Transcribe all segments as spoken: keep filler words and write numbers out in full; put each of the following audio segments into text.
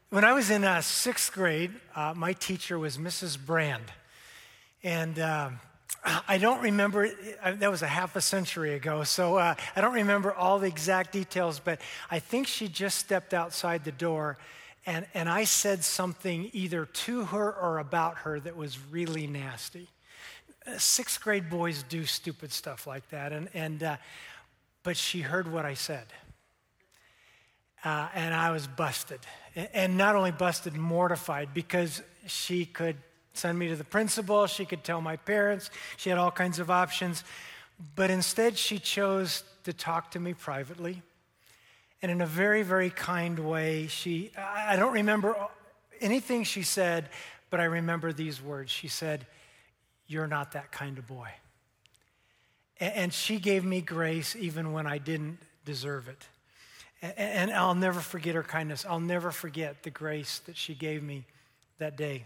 When I was in uh, sixth grade, uh, my teacher was Missus Brand. And um, I don't remember, that was a half a century ago, so uh, I don't remember all the exact details, but I think she just stepped outside the door, and, and I said something either to her or about her that was really nasty. Uh, sixth grade boys do stupid stuff like that, and, and uh, but she heard what I said. Uh, and I was busted. And not only busted, mortified, because she could send me to the principal, she could tell my parents, she had all kinds of options. But instead, she chose to talk to me privately. And in a very, very kind way, she, I don't remember anything she said, but I remember these words. She said, "You're not that kind of boy." And she gave me grace even when I didn't deserve it. And I'll never forget her kindness. I'll never forget the grace that she gave me that day.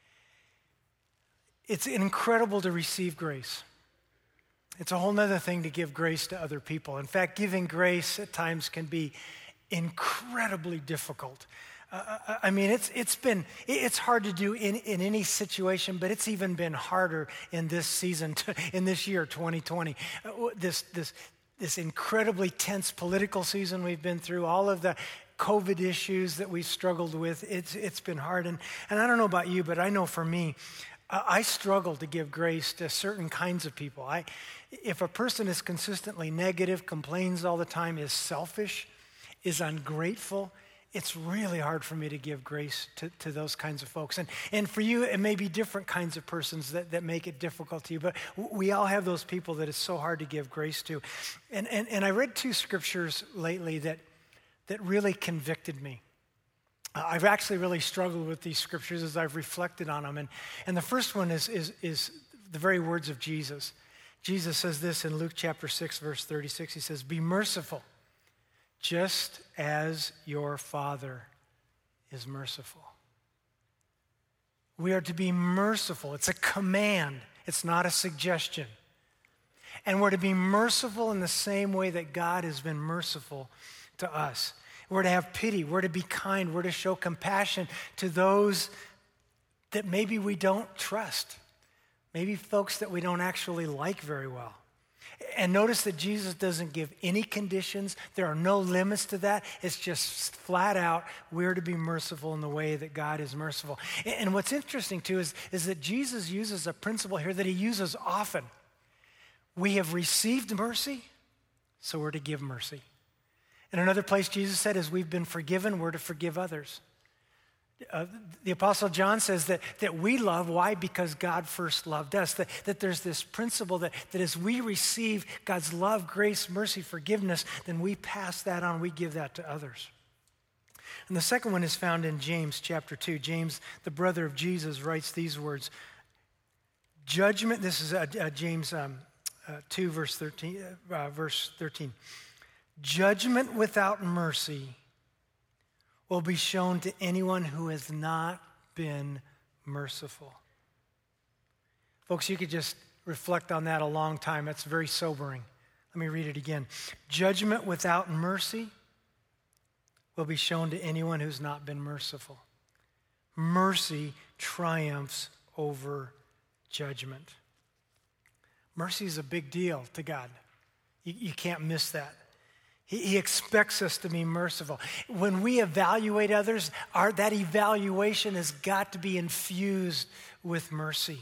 It's incredible to receive grace. It's a whole other thing to give grace to other people. In fact, giving grace at times can be incredibly difficult. Uh, I mean, it's it's been it's hard to do in, in any situation, but it's even been harder in this season, in this year, twenty twenty. This this. This incredibly tense political season we've been through, all of the COVID issues that we've struggled with, it's it's been hard. And, and I don't know about you, but I know for me, uh, I struggle to give grace to certain kinds of people. I, if a person is consistently negative, complains all the time, is selfish, is ungrateful, it's really hard for me to give grace to, to those kinds of folks. And and for you, it may be different kinds of persons that, that make it difficult to you, but we all have those people that it's so hard to give grace to. And and, and I read two scriptures lately that, that really convicted me. Uh, I've actually really struggled with these scriptures as I've reflected on them. And, and the first one is, is, is the very words of Jesus. Jesus says this in Luke chapter six, verse thirty-six. He says, "Be merciful, just as your Father is merciful." We are to be merciful. It's a command. It's not a suggestion. And we're to be merciful in the same way that God has been merciful to us. We're to have pity. We're to be kind. We're to show compassion to those that maybe we don't trust. Maybe folks that we don't actually like very well. And notice that Jesus doesn't give any conditions. There are no limits to that. It's just flat out, we're to be merciful in the way that God is merciful. And what's interesting too is, is that Jesus uses a principle here that he uses often. We have received mercy, so we're to give mercy. In another place, Jesus said, as we've been forgiven, we're to forgive others. Uh, the Apostle John says that, that we love, why? Because God first loved us. That, that there's this principle that, that as we receive God's love, grace, mercy, forgiveness, then we pass that on, we give that to others. And the second one is found in James chapter two. James, the brother of Jesus, writes these words. Judgment, this is uh, uh, James um, uh, two, verse thirteen, uh, verse thirteen. Judgment without mercy will be shown to anyone who has not been merciful. Folks, you could just reflect on that a long time. That's very sobering. Let me read it again. Judgment without mercy will be shown to anyone who's not been merciful. Mercy triumphs over judgment. Mercy is a big deal to God. You, you can't miss that. He expects us to be merciful. When we evaluate others, our, that evaluation has got to be infused with mercy.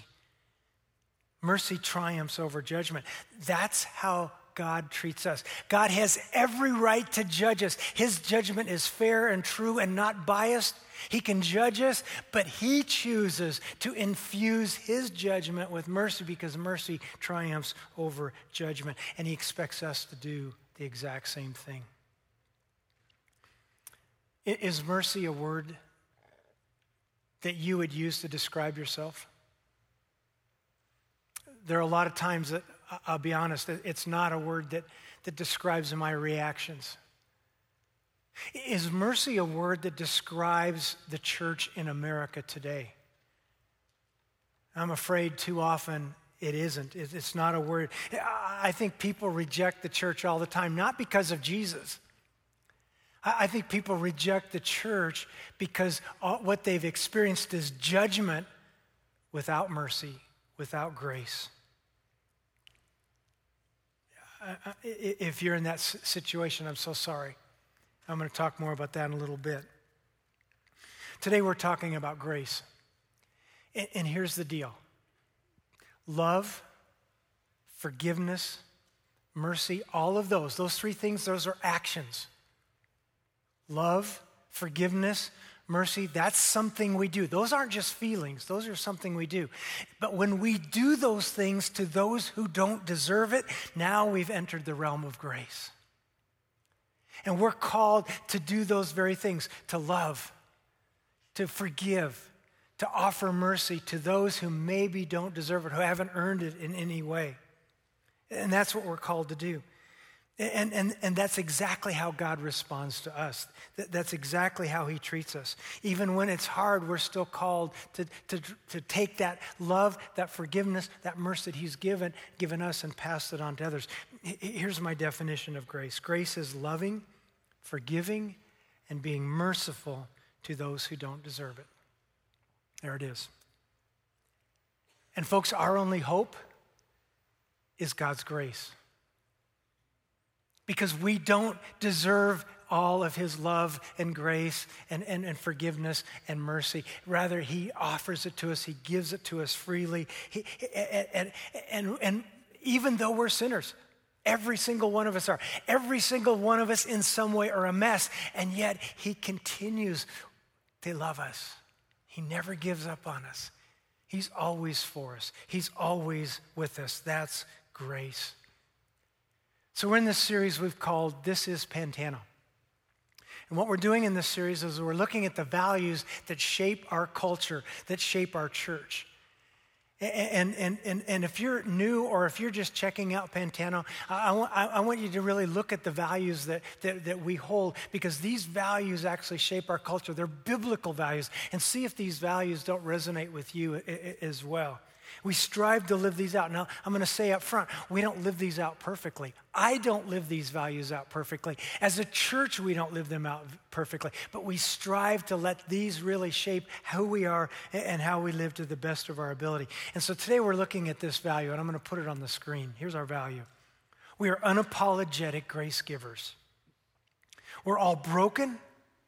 Mercy triumphs over judgment. That's how God treats us. God has every right to judge us. His judgment is fair and true and not biased. He can judge us, but he chooses to infuse his judgment with mercy because mercy triumphs over judgment. And he expects us to do the exact same thing. Is mercy a word that you would use to describe yourself? There are a lot of times that, I'll be honest, it's not a word that, that describes my reactions. Is mercy a word that describes the church in America today? I'm afraid too often it isn't. It's not a word. I think people reject the church all the time, not because of Jesus. I, I think people reject the church because all, what they've experienced is judgment without mercy, without grace. I, I, if you're in that situation, I'm so sorry. I'm going to talk more about that in a little bit. Today we're talking about grace. And, and here's the deal. Love, forgiveness, mercy, all of those, those three things, those are actions. Love, forgiveness, mercy, that's something we do. Those aren't just feelings. Those are something we do. But when we do those things to those who don't deserve it, now we've entered the realm of grace. And we're called to do those very things, to love, to forgive, to offer mercy to those who maybe don't deserve it, who haven't earned it in any way. And that's what we're called to do. And, and, and that's exactly how God responds to us. That's exactly how he treats us. Even when it's hard, we're still called to, to, to take that love, that forgiveness, that mercy that he's given, given us and pass it on to others. Here's my definition of grace. Grace is loving, forgiving, and being merciful to those who don't deserve it. There it is. And folks, our only hope is God's grace. Because we don't deserve all of his love and grace and, and, and forgiveness and mercy. Rather, he offers it to us. He gives it to us freely. He, and, and, and even though we're sinners, every single one of us are. Every single one of us in some way are a mess. And yet he continues to love us. He never gives up on us. He's always for us. He's always with us. That's grace. So we're in this series we've called This is Pantano. And what we're doing in this series is we're looking at the values that shape our culture, that shape our church. And, and, and, and if you're new or if you're just checking out Pantano, I, I, want, I want you to really look at the values that, that, that we hold, because these values actually shape our culture. They're biblical values. And see if these values don't resonate with you as well. We strive to live these out. Now, I'm going to say up front, we don't live these out perfectly. I don't live these values out perfectly. As a church, we don't live them out perfectly. But we strive to let these really shape who we are and how we live to the best of our ability. And so today we're looking at this value, and I'm going to put it on the screen. Here's our value. We are unapologetic grace givers. We're all broken,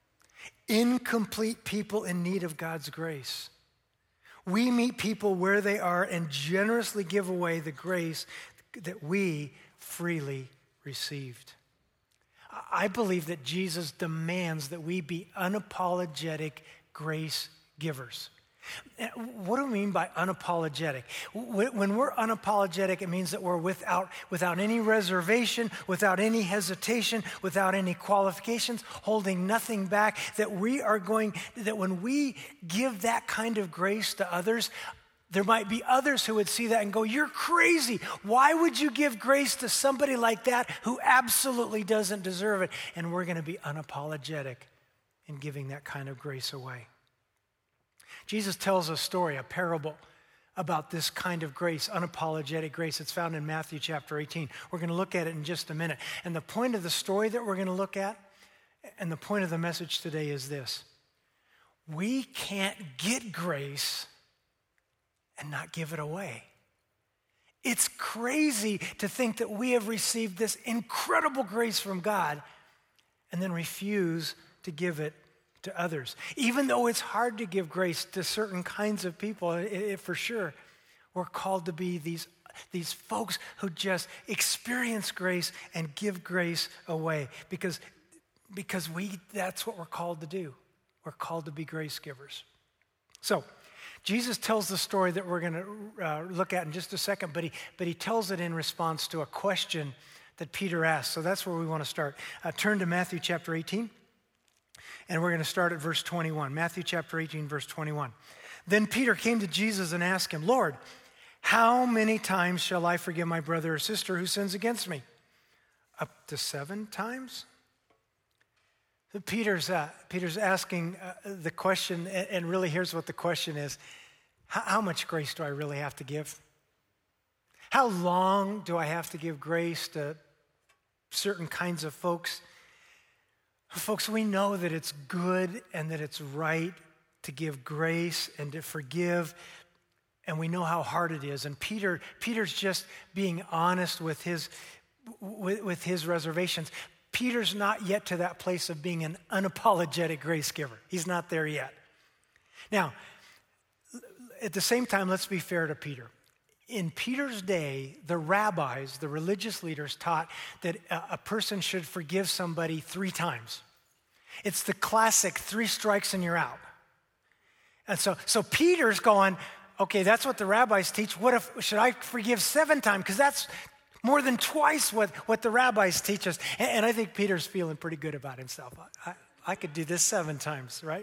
incomplete people in need of God's grace. We meet people where they are and generously give away the grace that we freely received. I believe that Jesus demands that we be unapologetic grace givers. What do we mean by unapologetic? When we're unapologetic, it means that we're without, without any reservation, without any hesitation, without any qualifications, holding nothing back, that we are going, that when we give that kind of grace to others, there might be others who would see that and go, "You're crazy. Why would you give grace to somebody like that who absolutely doesn't deserve it?" And we're going to be unapologetic in giving that kind of grace away. Jesus tells a story, a parable about this kind of grace, unapologetic grace. It's found in Matthew chapter eighteen. We're going to look at it in just a minute. And the point of the story that we're going to look at, and the point of the message today is this: we can't get grace and not give it away. It's crazy to think that we have received this incredible grace from God and then refuse to give it to others. Even though it's hard to give grace to certain kinds of people, it, it, for sure, we're called to be these, these folks who just experience grace and give grace away, because, because we that's what we're called to do. We're called to be grace givers. So, Jesus tells the story that we're going to uh, look at in just a second, but he, but he tells it in response to a question that Peter asked. So that's where we want to start. Uh, turn to Matthew chapter eighteen. And we're going to start at verse twenty-one. Matthew chapter eighteen, verse twenty-one. Then Peter came to Jesus and asked him, "Lord, how many times shall I forgive my brother or sister who sins against me? Up to seven times?" So Peter's, uh, Peter's asking uh, the question, and really here's what the question is. How, how much grace do I really have to give? How long do I have to give grace to certain kinds of folks? Folks, we know that it's good and that it's right to give grace and to forgive, and we know how hard it is. And Peter, Peter's just being honest with his, with, with his reservations. Peter's not yet to that place of being an unapologetic grace giver. He's not there yet. Now, at the same time, let's be fair to Peter. In Peter's day, the rabbis, the religious leaders, taught that a, a person should forgive somebody three times. It's the classic three strikes and you're out. And so, so Peter's going, okay, that's what the rabbis teach. What if, should I forgive seven times? Because that's more than twice what, what the rabbis teach us. And, and I think Peter's feeling pretty good about himself. I, I could do this seven times, right?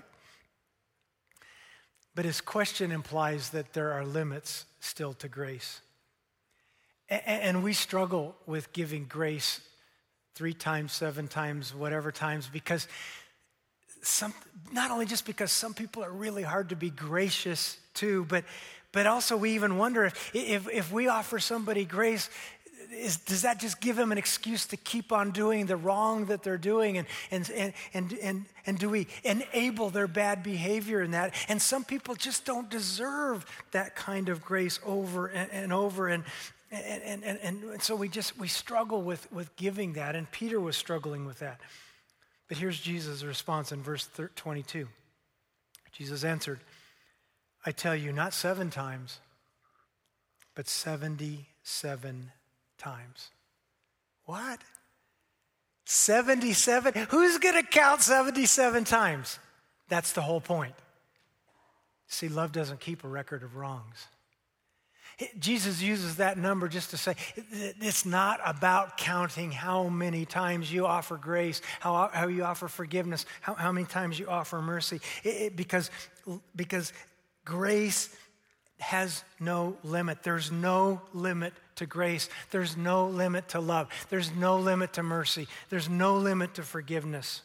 But his question implies that there are limits still to grace. A- and we struggle with giving grace three times, seven times, whatever times, because some, not only just because some people are really hard to be gracious to, but but also we even wonder if if, if we offer somebody grace, is, does that just give them an excuse to keep on doing the wrong that they're doing? And and and and and, and do we enable their bad behavior in that? And some people just don't deserve that kind of grace over and, and over. And and, and and and so we just we struggle with, with giving that. And Peter was struggling with that. But here's Jesus' response in verse twenty-two. Jesus answered, I tell you, not seven times, but seventy-seven times. What? seventy-seven? Who's going to count seventy-seven times? That's the whole point. See, love doesn't keep a record of wrongs. Jesus uses that number just to say it's not about counting how many times you offer grace, how, how you offer forgiveness, how, how many times you offer mercy. It, it, because, because grace has no limit. There's no limit to grace. There's no limit to love. There's no limit to mercy. There's no limit to forgiveness.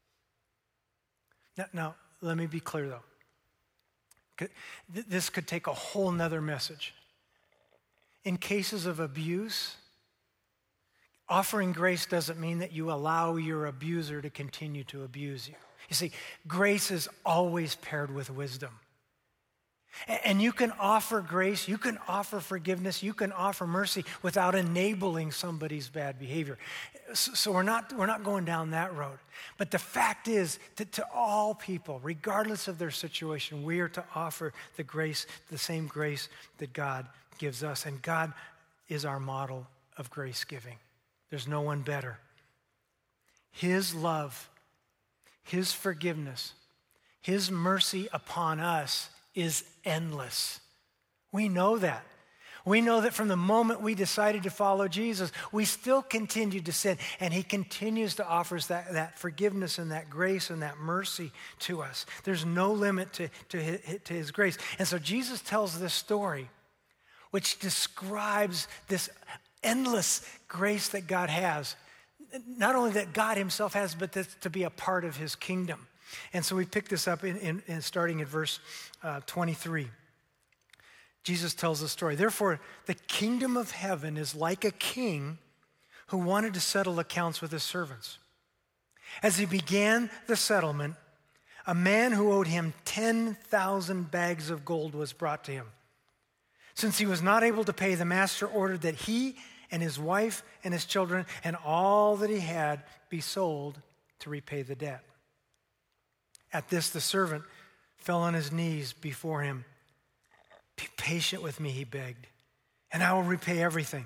Now, now let me be clear though. This could take a whole nother message. In cases of abuse, offering grace doesn't mean that you allow your abuser to continue to abuse you. You see, grace is always paired with wisdom. And you can offer grace, you can offer forgiveness, you can offer mercy without enabling somebody's bad behavior. So we're not, we're not going down that road. But the fact is that to all people, regardless of their situation, we are to offer the grace, the same grace that God gives us. And God is our model of grace giving. There's no one better. His love, His forgiveness, His mercy upon us is endless. We know that. We know that from the moment we decided to follow Jesus, we still continue to sin, and He continues to offer us that, that forgiveness and that grace and that mercy to us. There's no limit to, to, his, to His grace. And so Jesus tells this story which describes this endless grace that God has. Not only that God Himself has, but that to be a part of His kingdom. And so we pick this up in, in, in starting at verse uh, twenty-three. Jesus tells the story. Therefore, the kingdom of heaven is like a king who wanted to settle accounts with his servants. As he began the settlement, a man who owed him ten thousand bags of gold was brought to him. Since he was not able to pay, the master ordered that he and his wife and his children and all that he had be sold to repay the debt. At this, the servant fell on his knees before him. Be patient with me, he begged, and I will repay everything.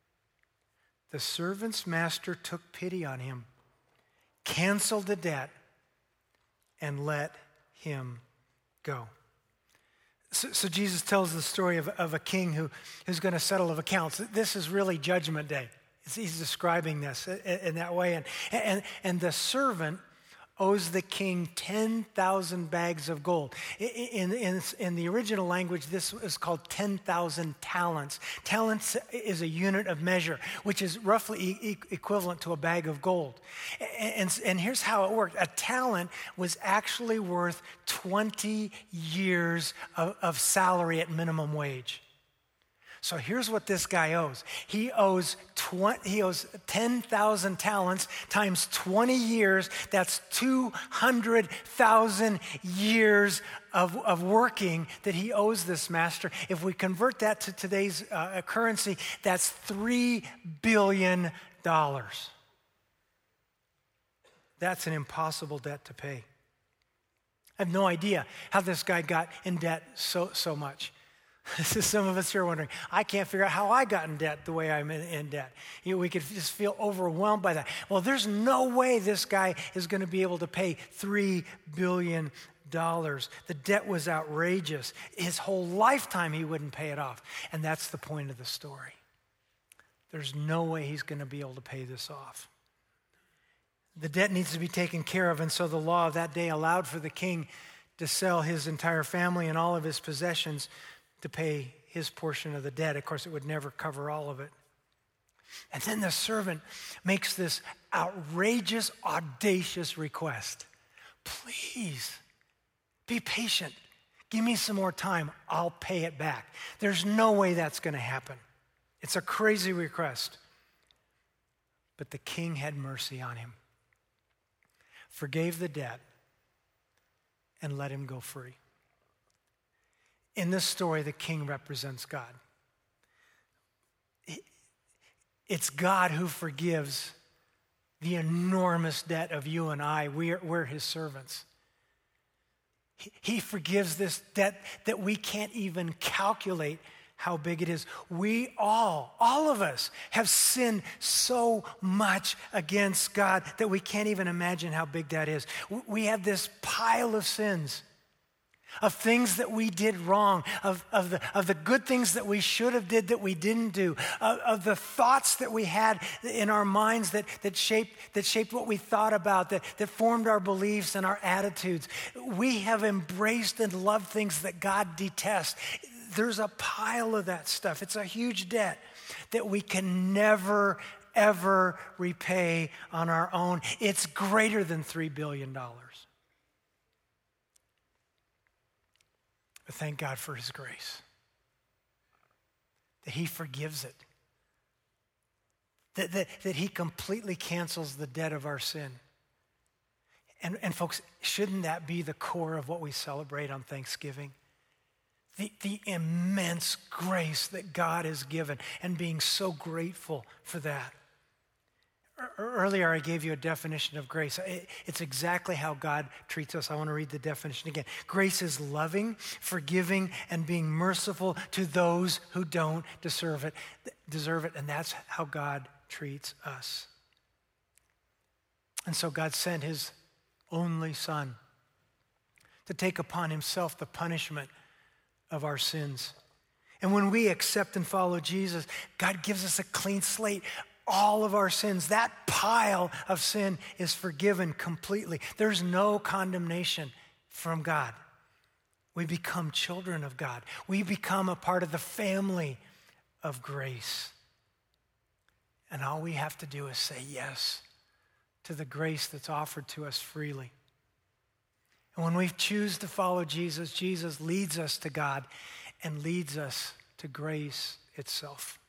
The servant's master took pity on him, canceled the debt, and let him go. So, so Jesus tells the story of, of a king who, who's going to settle of accounts. This is really Judgment Day. It's, he's describing this in, in that way. And, and, and the servant owes the king ten thousand bags of gold. In, in, in the original language, this is called ten thousand talents. Talents is a unit of measure, which is roughly e- equivalent to a bag of gold. And, and here's how it worked. A talent was actually worth twenty years of, of salary at minimum wage. So here's what this guy owes. He owes twenty, he owes ten thousand talents times twenty years. That's two hundred thousand years of, of working that he owes this master. If we convert that to today's uh, currency, that's three billion dollars. That's an impossible debt to pay. I have no idea how this guy got in debt so, so much. Some of us here are wondering, I can't figure out how I got in debt the way I'm in, in debt. You know, we could just feel overwhelmed by that. Well, there's no way this guy is going to be able to pay three billion dollars. The debt was outrageous. His whole lifetime he wouldn't pay it off. And that's the point of the story. There's no way he's going to be able to pay this off. The debt needs to be taken care of, and so the law of that day allowed for the king to sell his entire family and all of his possessions to pay his portion of the debt. Of course, it would never cover all of it. And then the servant makes this outrageous, audacious request. Please, be patient. Give me some more time. I'll pay it back. There's no way that's going to happen. It's a crazy request. But the king had mercy on him, forgave the debt, and let him go free. In this story, the king represents God. It's God who forgives the enormous debt of you and I. We're, we're his servants. He, he forgives this debt that we can't even calculate how big it is. We all, all of us, have sinned so much against God that we can't even imagine how big that is. We have this pile of sins, of things that we did wrong, of, of, the, of the good things that we should have did that we didn't do, of, of the thoughts that we had in our minds that, that, shaped, that shaped what we thought about, that, that formed our beliefs and our attitudes. We have embraced and loved things that God detests. There's a pile of that stuff. It's a huge debt that we can never, ever repay on our own. It's greater than three billion dollars. But thank God for his grace, that he forgives it, that, that, that he completely cancels the debt of our sin. And, and folks, shouldn't that be the core of what we celebrate on Thanksgiving? The, the immense grace that God has given and being so grateful for that. Earlier, I gave you a definition of grace. It's exactly how God treats us. I want to read the definition again. Grace is loving, forgiving, and being merciful to those who don't deserve it. Deserve it, and that's how God treats us. And so God sent his only Son to take upon himself the punishment of our sins. And when we accept and follow Jesus, God gives us a clean slate. All of our sins, that pile of sin is forgiven completely. There's no condemnation from God. We become children of God. We become a part of the family of grace. And all we have to do is say yes to the grace that's offered to us freely. And when we choose to follow Jesus, Jesus leads us to God and leads us to grace itself.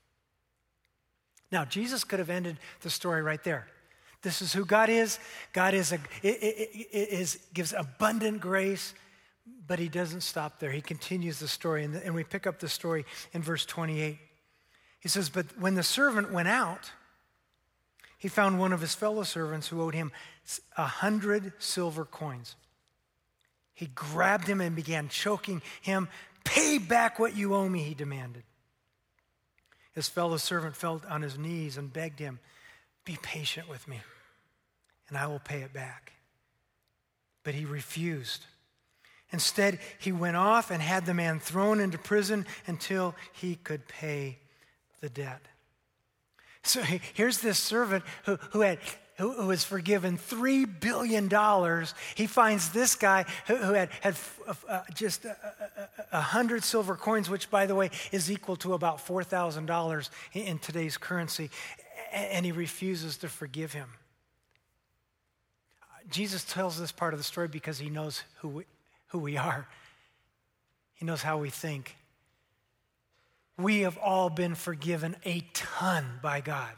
Now, Jesus could have ended the story right there. This is who God is. God is a, is, gives abundant grace, but he doesn't stop there. He continues the story, and, and we pick up the story in verse twenty-eight. He says, but when the servant went out, he found one of his fellow servants who owed him a hundred silver coins. He grabbed him and began choking him. Pay back what you owe me, he demanded. His fellow servant fell on his knees and begged him, be patient with me, and I will pay it back. But he refused. Instead, he went off and had the man thrown into prison until he could pay the debt. So here's this servant who, who had who, who was forgiven three billion dollars. He finds this guy who, who had, had uh, just a, a, a hundred silver coins, which, by the way, is equal to about four thousand dollars in, in today's currency, and he refuses to forgive him. Jesus tells this part of the story because he knows who we, who we are. He knows how we think. We have all been forgiven a ton by God.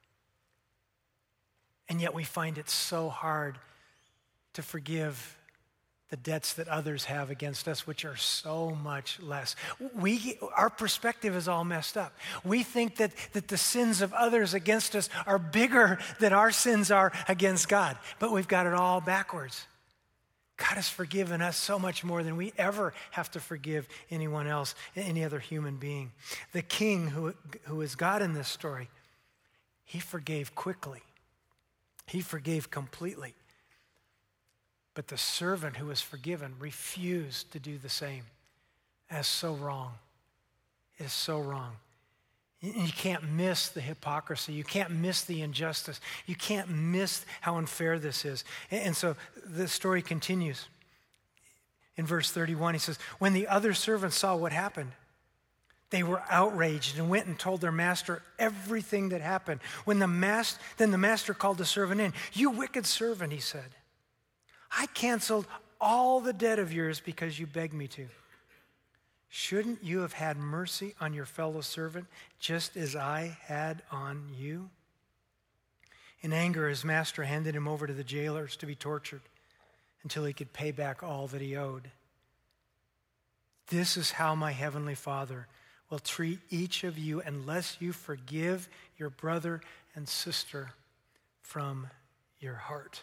And yet we find it so hard to forgive the debts that others have against us, which are so much less. We, our perspective is all messed up. We think that, that the sins of others against us are bigger than our sins are against God. But we've got it all backwards. God has forgiven us so much more than we ever have to forgive anyone else, any other human being. The king who, who is God in this story, he forgave quickly. He forgave completely. But the servant who was forgiven refused to do the same. That's so wrong. It is so wrong. You can't miss the hypocrisy. You can't miss the injustice. You can't miss how unfair this is. And so the story continues. In verse thirty-one, he says, when the other servants saw what happened, they were outraged and went and told their master everything that happened. When the mas- then the master called the servant in. You wicked servant, he said. I canceled all the debt of yours because you begged me to. Shouldn't you have had mercy on your fellow servant just as I had on you? In anger, his master handed him over to the jailers to be tortured until he could pay back all that he owed. This is how my heavenly Father will treat each of you unless you forgive your brother and sister from your heart.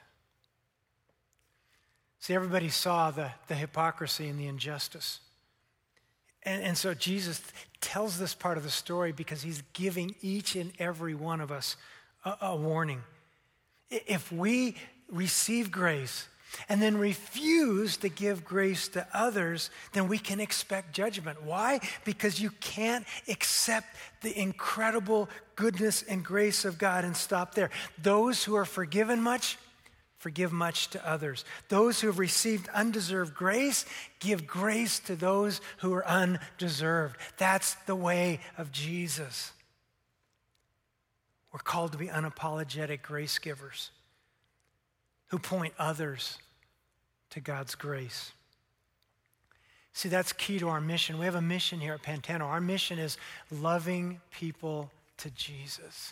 See, everybody saw the, the hypocrisy and the injustice. And, and so Jesus tells this part of the story because he's giving each and every one of us a, a warning. If we receive grace and then refuse to give grace to others, then we can expect judgment. Why? Because you can't accept the incredible goodness and grace of God and stop there. Those who are forgiven much, forgive much to others. Those who have received undeserved grace, give grace to those who are undeserved. That's the way of Jesus. We're called to be unapologetic grace givers who point others to God's grace. See, that's key to our mission. We have a mission here at Pantano. Our mission is loving people to Jesus.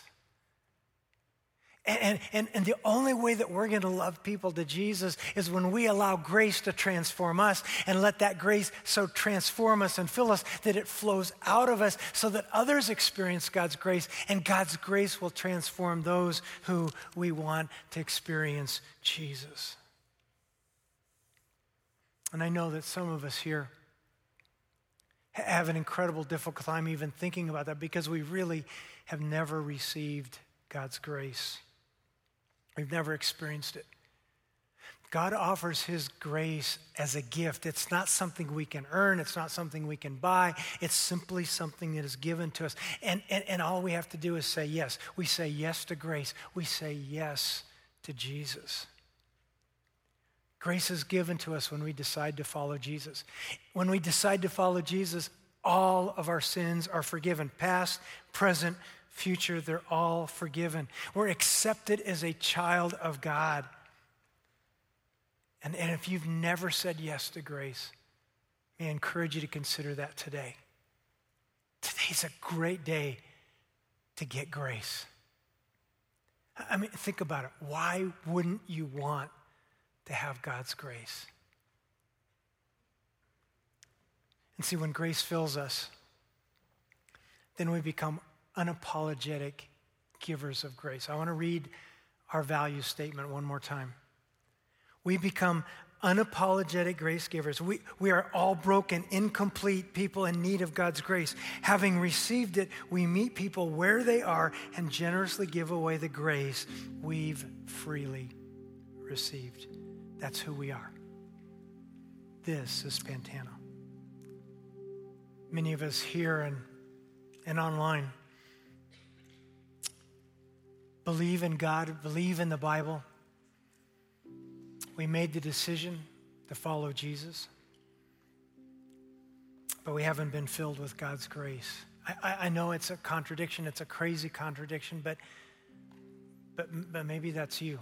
And, and, and the only way that we're going to love people to Jesus is when we allow grace to transform us and let that grace so transform us and fill us that it flows out of us so that others experience God's grace, and God's grace will transform those who we want to experience Jesus. And I know that some of us here have an incredible difficult time even thinking about that because we really have never received God's grace. We've never experienced it. God offers his grace as a gift. It's not something we can earn. It's not something we can buy. It's simply something that is given to us. And, and, and all we have to do is say yes. We say yes to grace. We say yes to Jesus. Grace is given to us when we decide to follow Jesus. When we decide to follow Jesus, all of our sins are forgiven, past, present, future, they're all forgiven. We're accepted as a child of God. And, and if you've never said yes to grace, may I encourage you to consider that today. Today's a great day to get grace. I mean, think about it. Why wouldn't you want to have God's grace? And see, when grace fills us, then we become unapologetic givers of grace. I want to read our value statement one more time. We become unapologetic grace givers. We, we are all broken, incomplete people in need of God's grace. Having received it, we meet people where they are and generously give away the grace we've freely received. That's who we are. This is Pantano. Many of us here and, and online believe in God, believe in the Bible. We made the decision to follow Jesus, but we haven't been filled with God's grace. I, I, I know it's a contradiction, it's a crazy contradiction, but, but, but maybe that's you.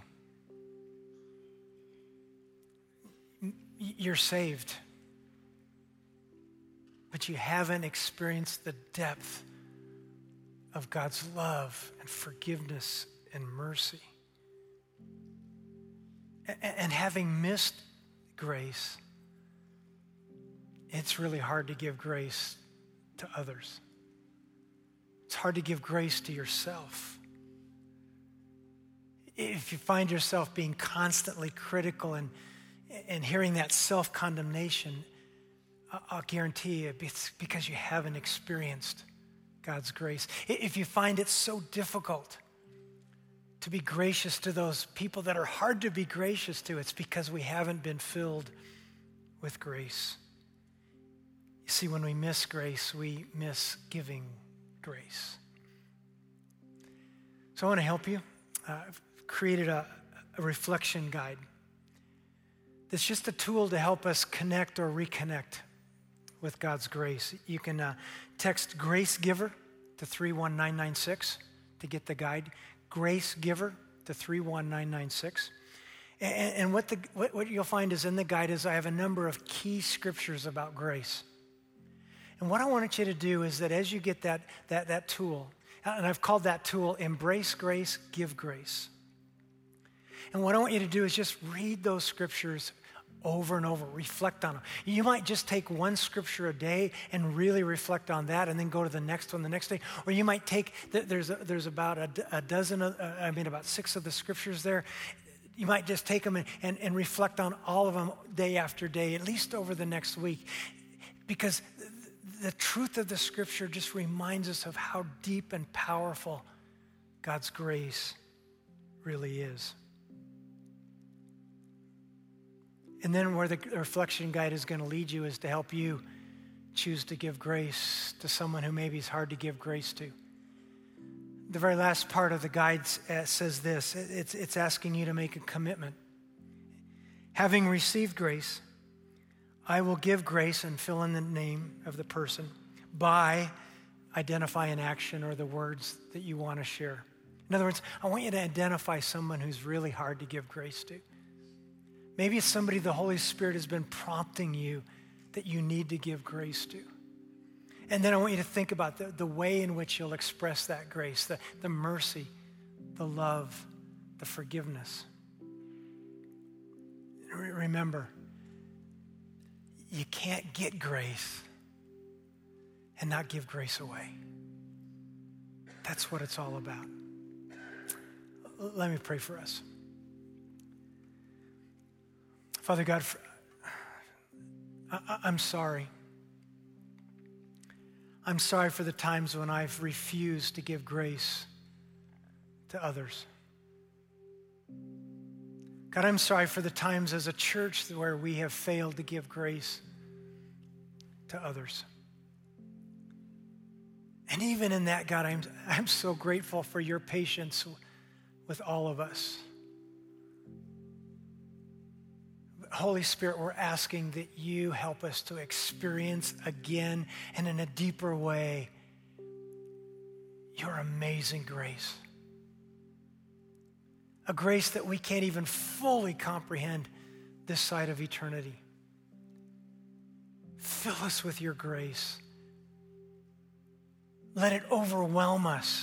You're saved. but you haven't experienced the depth of God's love and forgiveness and mercy. And having missed grace, it's really hard to give grace to others. It's hard to give grace to yourself. If you find yourself being constantly critical and, and hearing that self-condemnation, I'll guarantee you it's because you haven't experienced God's grace. If you find it so difficult to be gracious to those people that are hard to be gracious to, it's because we haven't been filled with grace. You see, when we miss grace, we miss giving grace. So I want to help you. Uh, I've created a, a reflection guide that's just a tool to help us connect or reconnect with God's grace. You can uh, text Grace Giver to three one nine nine six to get the guide. Grace Giver to three one nine nine six. And, and what, the, what, what you'll find is in the guide is I have a number of key scriptures about grace. And what I want you to do is that as you get that, that, that tool, and I've called that tool Embrace Grace, Give Grace. And what I want you to do is just read those scriptures over and over, reflect on them. You might just take one scripture a day and really reflect on that and then go to the next one the next day. Or you might take, there's a, there's about a, a dozen, of, uh, I mean about six of the scriptures there. You might just take them and, and, and reflect on all of them day after day, at least over the next week. Because the truth of the scripture just reminds us of how deep and powerful God's grace really is. And then where the reflection guide is going to lead you is to help you choose to give grace to someone who maybe is hard to give grace to. The very last part of the guide says this. It's, it's asking you to make a commitment. Having received grace, I will give grace and fill in the name of the person by identify an action or the words that you want to share. In other words, I want you to identify someone who's really hard to give grace to. Maybe it's somebody the Holy Spirit has been prompting you that you need to give grace to. And then I want you to think about the, the way in which you'll express that grace, the, the mercy, the love, the forgiveness. Re- remember, you can't get grace and not give grace away. That's what it's all about. Let me pray for us. Father God, I, I'm sorry. I'm sorry for the times when I've refused to give grace to others. God, I'm sorry for the times as a church where we have failed to give grace to others. And even in that, God, I'm, I'm so grateful for your patience with all of us. Holy Spirit, we're asking that you help us to experience again and in a deeper way your amazing grace. A grace that we can't even fully comprehend this side of eternity. Fill us with your grace. Let it overwhelm us.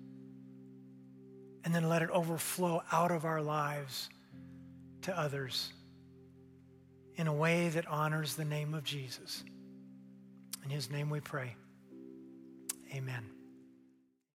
And then let it overflow out of our lives to others in a way that honors the name of Jesus. In his name we pray. Amen.